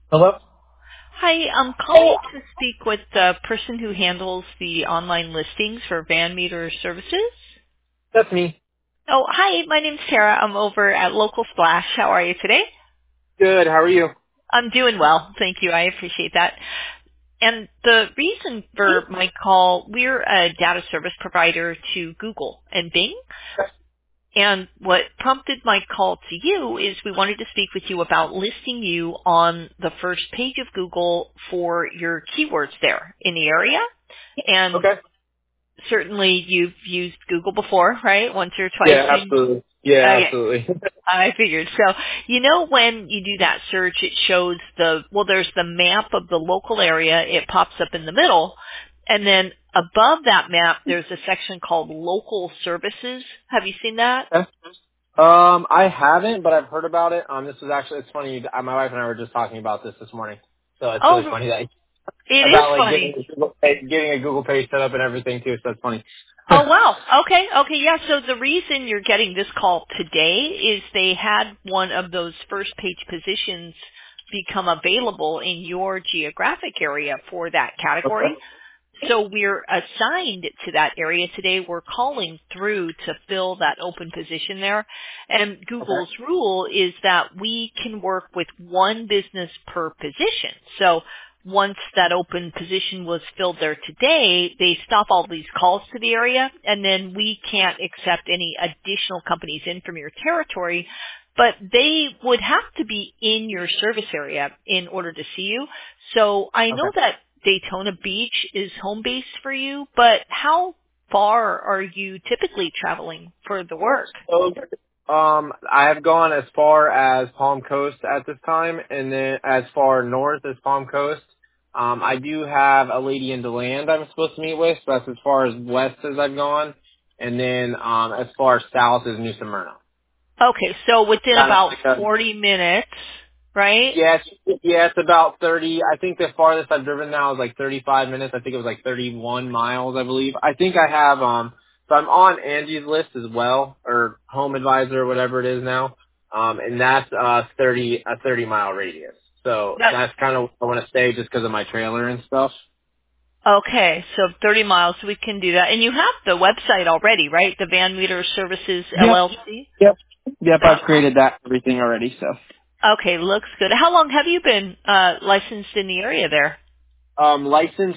Hello? Hi, I'm calling to speak with the person who handles the online listings for Van Meter Services. That's me. Oh, hi, my name's Tara. I'm over at Local Splash. How are you today? Good, how are you? I'm doing well. Thank you. I appreciate that. And the reason for my call, we're a data service provider to Google and Bing. And what prompted my call to you is we wanted to speak with you about listing you on the first page of Google for your keywords there in the area. And Okay. certainly you've used Google before, right? Once or twice. Yeah, absolutely. Yeah, Okay. absolutely. I figured. So, when you do that search, it shows there's the map of the local area. It pops up in the middle. And then above that map, there's a section called Local Services. Have you seen that? Okay. I haven't, but I've heard about it. This is actually, it's funny, my wife and I were just talking about this morning. So it's really Oh, funny that, it is about like funny. getting a Google page set up and everything too, so that's funny. Oh wow. Okay. Yeah. So the reason you're getting this call today is they had one of those first page positions become available in your geographic area for that category. Okay. So we're assigned to that area today. We're calling through to fill that open position there. And Okay. Google's rule is that we can work with one business per position. So once that open position was filled there today, they stop all these calls to the area, and then we can't accept any additional companies in from your territory, but they would have to be in your service area in order to see you. So I know Okay. that Daytona Beach is home base for you, but how far are you typically traveling for the work? So, I have gone as far as Palm Coast at this time, and then as far north as Palm Coast. I do have a lady in DeLand I'm supposed to meet with, so that's as far as west as I've gone, and then as far south as New Smyrna. Okay, so within Kind of about like a, 40 minutes, right? yeah, it's about 30. I think the farthest I've driven now is like 35 minutes. I think it was like 31 miles, I believe. I think I have, so I'm on Angie's list as well, or Home Advisor or whatever it is now. And that's, 30 mile radius. So That, that's kind of what I want to stay just because of my trailer and stuff. okay, so 30 miles, we can do that. And you have the website already, right? The Van Meter Services Yep. LLC? Yep. Yep, Dot I've com. created that everything already, so. Okay, looks good. How long have you been licensed in the area there? Licensed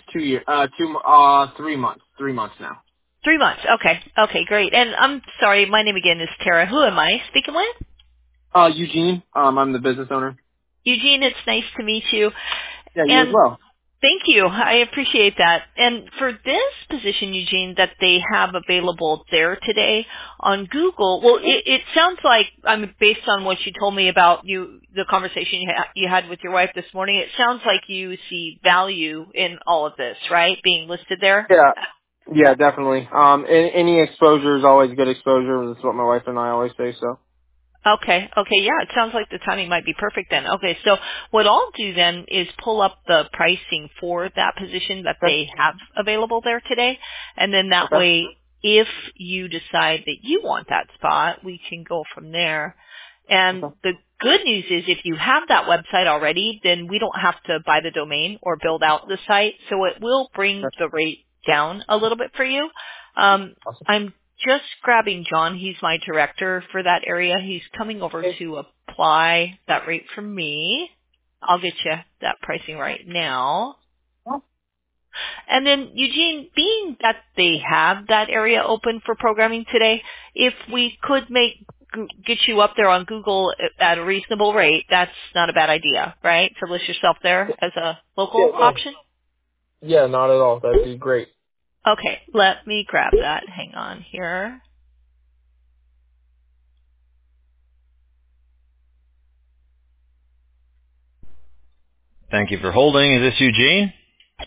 3 months. 3 months now. 3 months. Okay. Okay, great. And I'm sorry, my name again is Tara. Who am I speaking with? Eugene, I'm the business owner. Eugene, it's nice to meet you. Yeah, you as And well. thank you. I appreciate that. And for this position, Eugene, that they have available there today on Google, well, it sounds like, I mean, based on what you told me about the conversation you had with your wife this morning, it sounds like you see value in all of this, right? Being listed there. Yeah. Yeah, definitely. Any exposure is always good exposure. That's what my wife and I always say. So. Okay. Okay. Yeah. It sounds like the timing might be perfect then. Okay. So what I'll do then is pull up the pricing for that position that Okay. they have available there today. And then that Okay. way, if you decide that you want that spot, we can go from there. And Okay. the good news is if you have that website already, then we don't have to buy the domain or build out the site. So it will bring Okay. the rate down a little bit for you. Um, Awesome. I'm just grabbing John. He's my director for that area. He's coming over Okay. to apply that rate from me. I'll get you that pricing right now. And then Eugene, being that they have that area open for programming today, if we could get you up there on Google at a reasonable rate, that's not a bad idea, right? To list yourself there as a Yeah. local No. option. Yeah. Not at all. That'd be great. Okay, let me grab that. Hang on here. Thank you for holding. Is this Eugene?